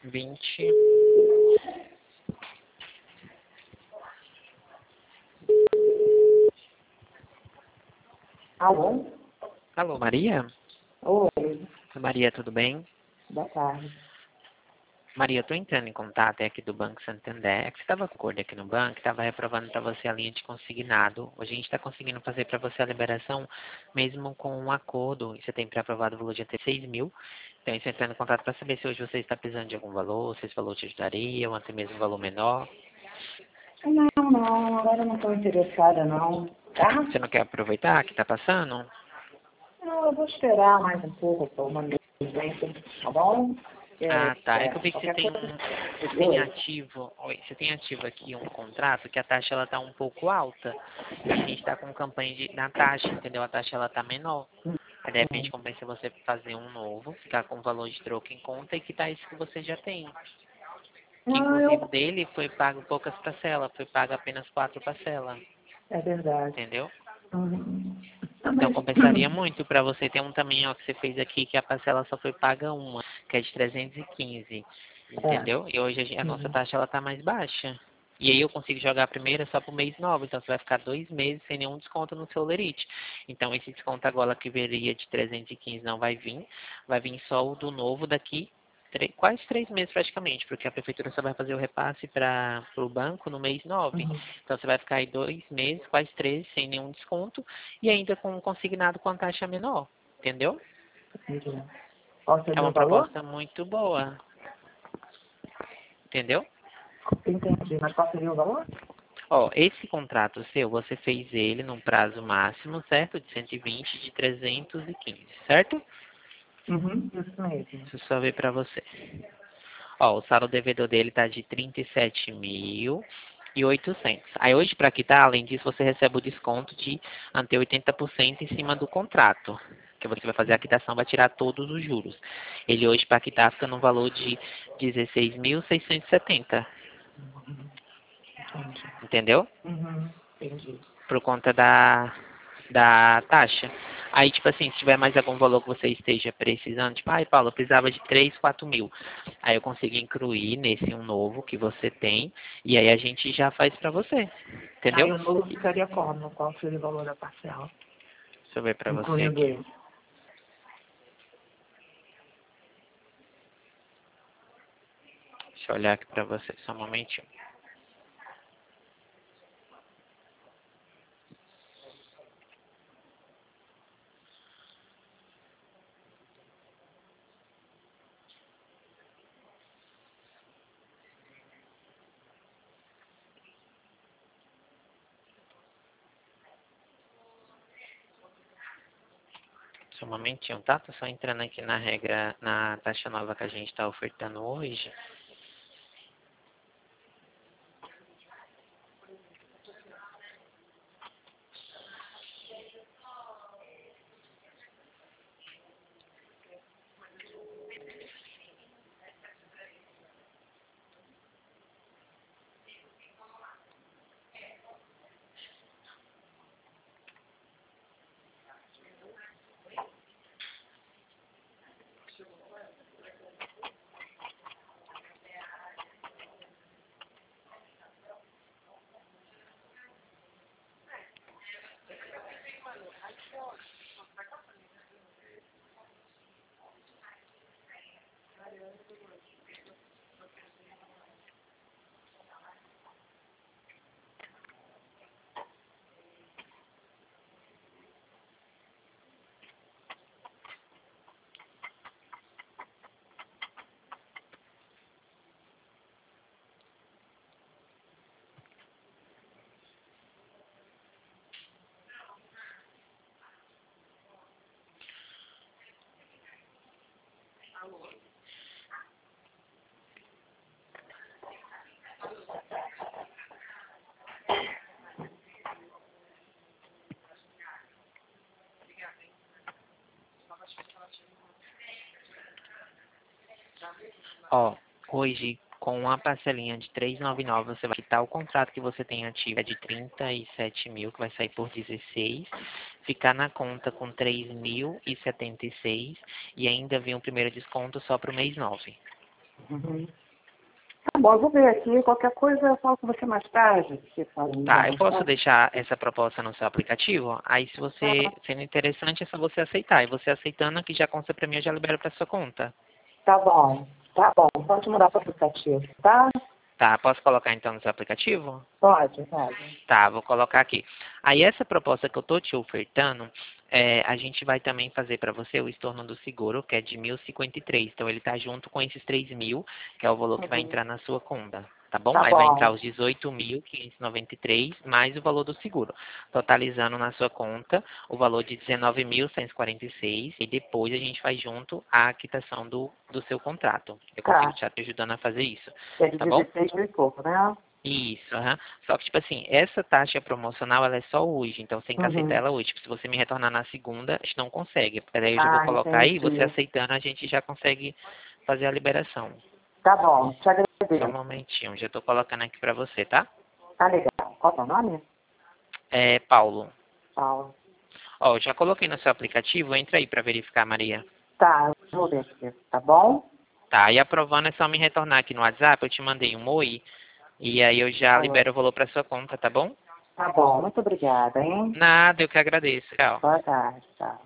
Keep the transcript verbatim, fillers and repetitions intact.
vinte. Alô? Alô, Maria? Oi, Maria, tudo bem? boa tarde. Maria, eu estou entrando em contato é aqui do Banco Santander. É que você estava com acordo aqui no banco, estava reprovando para você a linha de consignado. Hoje a gente está conseguindo fazer para você a liberação, mesmo com um acordo. E você tem pré-aprovado o valor de até seis mil. Então, estou entrando em contato para saber se hoje você está precisando de algum valor, se esse valor te ajudaria, ou até mesmo um valor menor. Não, não, agora eu não estou interessada não, tá? Você não quer aproveitar que está passando? Não, eu vou esperar mais um pouco para uma emergência, tá bom? É, Ah, tá. É é, que eu vi que você qualquer tem, coisa. você tem ativo, oi, você tem ativo aqui um contrato que a taxa ela tá um pouco alta. E a gente está com campanha de, na taxa, entendeu? A taxa ela tá menor. Aí de repente compensa você fazer um novo, ficar com o valor de troco em conta e quitar isso que você já tem. Que Não, inclusive eu... dele foi pago poucas parcelas, foi pago apenas quatro parcelas, É verdade. entendeu? Uhum. Ah, Então mas... compensaria muito para você ter um também, ó, que você fez aqui, que a parcela só foi paga uma, que é de trezentos e quinze, É. entendeu? E hoje a, gen- a nossa Uhum. taxa ela tá mais baixa. E aí eu consigo jogar a primeira só pro mês novo, então você vai ficar dois meses sem nenhum desconto no seu lerite. Então esse desconto agora que viria de trezentos e quinze não vai vir, vai vir só o do novo daqui três, quase três meses praticamente, porque a prefeitura só vai fazer o repasse para o banco no mês nove. Uhum. Então você vai ficar aí dois meses, quase três, sem nenhum desconto e ainda com consignado com a taxa menor, entendeu? Entendi. Qual É seria o uma valor? proposta muito boa, entendeu? Entendi, mas qual seria o valor? Ó, esse contrato seu, você fez ele num prazo máximo, certo? De cento e vinte, de trezentos e quinze, certo? Uhum, isso mesmo. Deixa eu só ver pra você. Ó, o saldo devedor dele tá de trinta e sete mil e oitocentos. Aí hoje, para quitar, além disso, você recebe o desconto de até oitenta por cento em cima do contrato. Que você vai fazer a quitação, vai tirar todos os juros. Ele hoje, para quitar, fica no valor de dezesseis mil seiscentos e setenta. Entendi. Entendeu? Uhum, entendi. Por conta da, da taxa. Aí, tipo assim, se tiver mais algum valor que você esteja precisando, tipo, ai, Paulo, eu precisava de três, quatro mil. Aí eu consigo incluir nesse um novo que você tem, e aí a gente já faz pra você. Aí Entendeu? o novo ficaria como? Qual seria o valor da parcela? Deixa eu ver pra você Incluindo aqui. ele. Deixa eu olhar aqui pra você, só um momentinho. Só um momentinho, tá? Tô só entrando aqui na regra, na taxa nova que a gente tá ofertando hoje. Ó, hoje, com a parcelinha de trezentos e noventa e nove, você vai quitar o contrato que você tem ativo, é de trinta e sete mil, que vai sair por dezesseis, ficar na conta com três mil e setenta e seis e ainda vir um primeiro desconto só para o mês nove. Uhum. Tá bom, eu vou ver aqui. Qualquer coisa eu falo com você mais tarde. Se pode me dar Tá, eu mais posso tarde. deixar essa proposta no seu aplicativo? Aí, se você Tá, sendo interessante, é só você aceitar. E você aceitando, que já consta pra mim, eu já libero pra sua conta. tá bom, tá bom. Pode mudar para o aplicativo, tá? Tá, posso colocar então no seu aplicativo? Pode, pode. Tá, vou colocar aqui. Aí essa proposta que eu tô te ofertando, é, a gente vai também fazer para você o estorno do seguro, que é de mil e cinquenta e três. Então ele tá junto com esses três mil, que é o valor que vai Uhum. entrar na sua conta. Tá bom? Tá Aí vai entrar bom. os dezoito mil quinhentos e noventa e três mais o valor do seguro, totalizando na sua conta o valor de dezenove mil cento e quarenta e seis e depois a gente faz junto a quitação do, do seu contrato. Eu consigo Tá. te ajudando a fazer isso. É de Tá bom? dezesseis mil e pouco, né? Isso, aham. Só que, tipo assim, essa taxa promocional, ela é só hoje, então você tem que aceitar Uhum. ela hoje. Tipo, se você me retornar na segunda, a gente não consegue. Daí eu já vou Ah, colocar aí, você entendi. aceitando, a gente já consegue fazer a liberação. Tá bom, te Só um agradeço. momentinho, já tô colocando aqui pra você, tá? Tá legal. Qual é o teu nome? É, Paulo. Paula. Ó, já coloquei no seu aplicativo, entra aí pra verificar, Maria. Tá, eu vou ver aqui. Tá bom? Tá, e aprovando é só me retornar aqui no WhatsApp, eu te mandei um oi, e aí eu já Falou. libero o valor pra sua conta, tá bom? Tá bom, muito obrigada, hein? Nada, eu que agradeço. Tchau. Boa tarde, tchau.